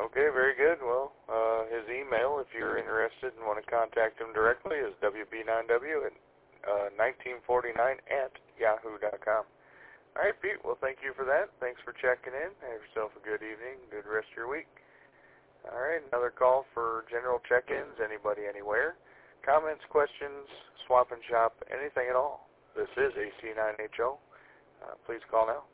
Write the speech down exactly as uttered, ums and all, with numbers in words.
Okay, very good. Well, uh, his email, if you're interested and want to contact him directly, is W B nine W at uh, nineteen forty-nine at yahoo dot com. All right, Pete. Well, thank you for that. Thanks for checking in. Have yourself a good evening. Good rest of your week. All right, another call for general check-ins. Anybody, anywhere. Comments, questions, swap and shop, anything at all. This is A C nine H O. Uh, please call now.